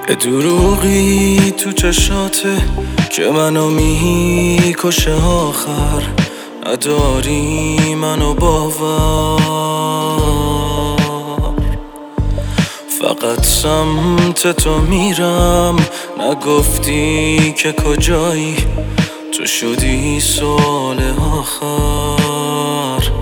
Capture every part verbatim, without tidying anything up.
یه دروغی تو چشاته که منو میکشه آخر، نداری منو باور. فقط سمت تو میرم، نگفتی که کجایی، تو شدی سوال آخر.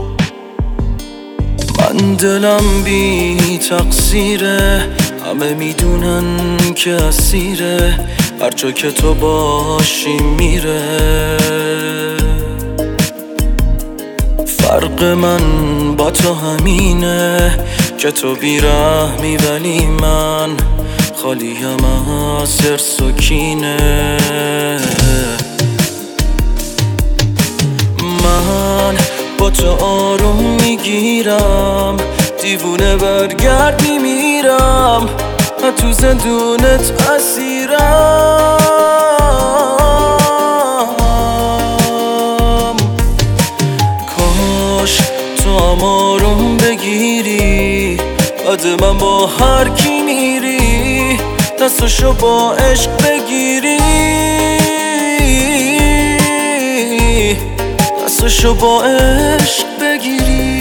من دلم بی تقصیره، همه میدونن که اسیره، هرجا که تو باشی میره. فرق من با تو همینه که تو بیرحمی ولی من خالیم از حرص و کینه. من با تو آروم میگیرم، دیوونه برگرد میمیرم، من تو زندونت اسیرم. کاش تو هم آروم بگیری، بعد من با هر کی میری دستشو با عشق بگیری، دستشو با عشق بگیری.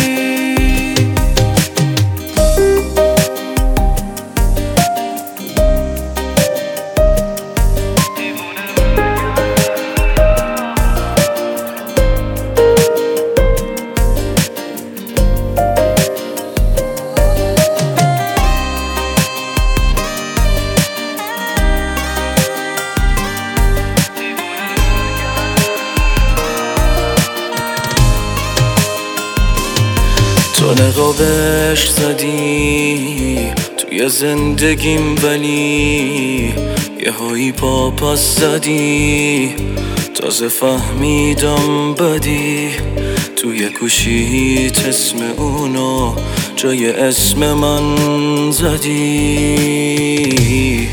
تو نقابش زدی توی زندگیم، ولی یه هایی پا پس زدی، تازه فهمیدم بدی. توی گوشیت اسم اونو جای اسم من زدی.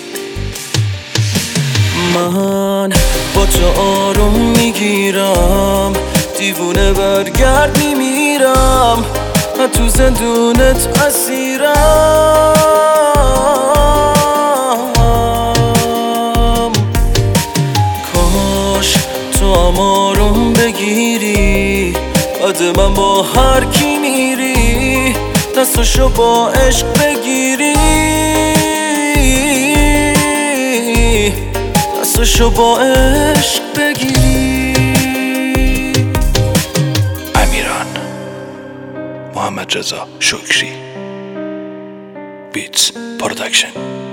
من با تو آروم میگیرم، دیوونه برگرد میمیرم، من تو زندونت اسیرم. کاش تو هم آروم بگیری، بعد من با هر کی میری دستشو با عشق بگیری، دستشو با عشق بگیری. محمد رضا شکری بیتس پروداکشن.